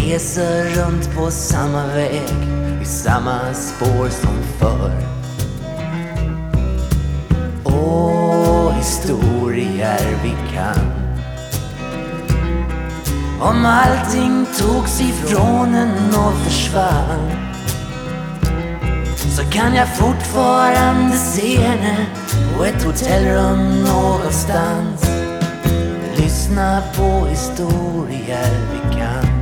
reser runt på samma väg, i samma spår som förr. Åh, historier vi kan. Om allting togs ifrån en och försvann, så kan jag fortfarande se henne på ett hotellrum någonstans. Lyssna på historier vi kan.